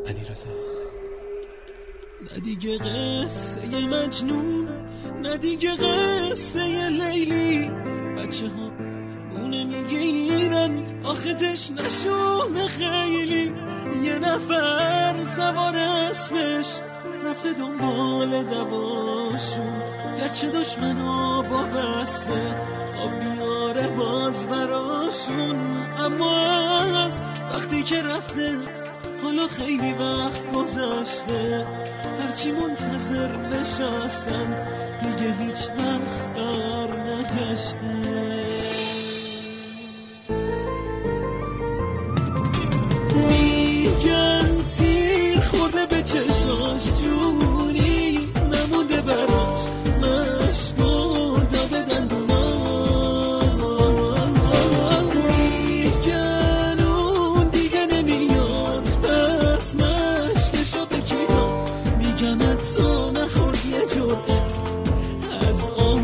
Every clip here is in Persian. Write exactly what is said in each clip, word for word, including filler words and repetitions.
علیرضا. نه دیگه قصه مجنون، نه دیگه قصه لیلی. بچه ها اونه میگیرن آخه تشنشونه خیلی. یه نفر سوار اسمش رفته دنبال دواشون، گرچه دشمنا با بسته آب بیاره باز براشون. اما از وقتی که رفته حالا خیلی وقت گذشته، هرچی منتظر نشستن دیگه هیچ وقت بر نگشته. میگن تیر خورده به چشاش، جونی نمونده براش، مشکو داده دندونا. میگن اون دیگه نمیاد پس مشکشو بکیدم، میگن حتی نخورد یه جرعه از آب.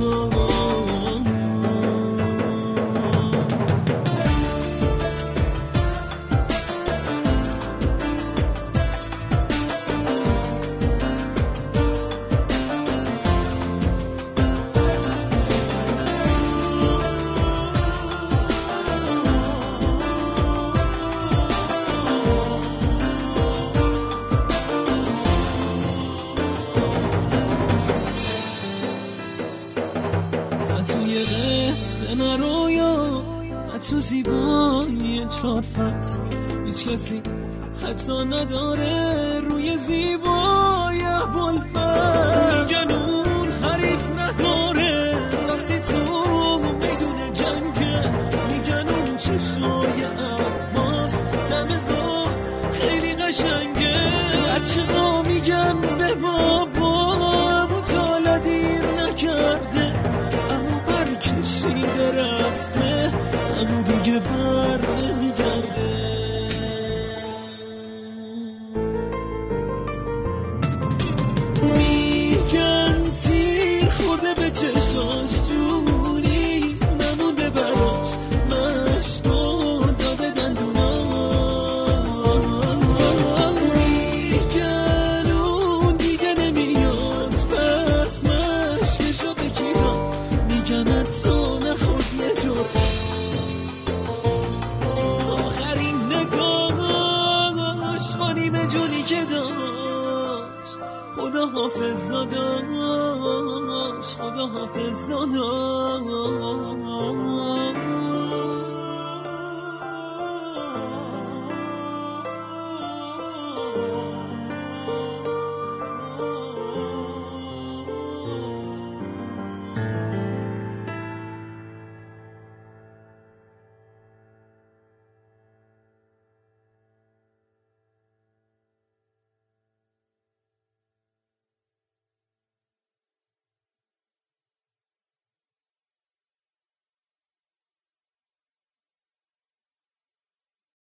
توی قصه نرویا، تو زیبایی چار فصل هیچ کسی حتی نداره روی زیبایی ابوالفضل. میگن اون حریف نداره وقتی تو میدون جنگه، میگن اون چشای عباس دم ظهر خیلی قشنگه. بچه ها میگن به بابا ابو طالع دیر نکرده، کشیده رفته اما دیگه بر نمیگرده. میگن تیر خورده به چشاش، جونی نمونده براش، مشکو داده دندونا. میگن اون دیگه نمیاد پس مشکشو بکیدم، میگن حتی نخورد یه جرعه. آخرین نگاهش با نیمه جونی که داشت، خدا حافظ داداش، خدا حافظ داداش.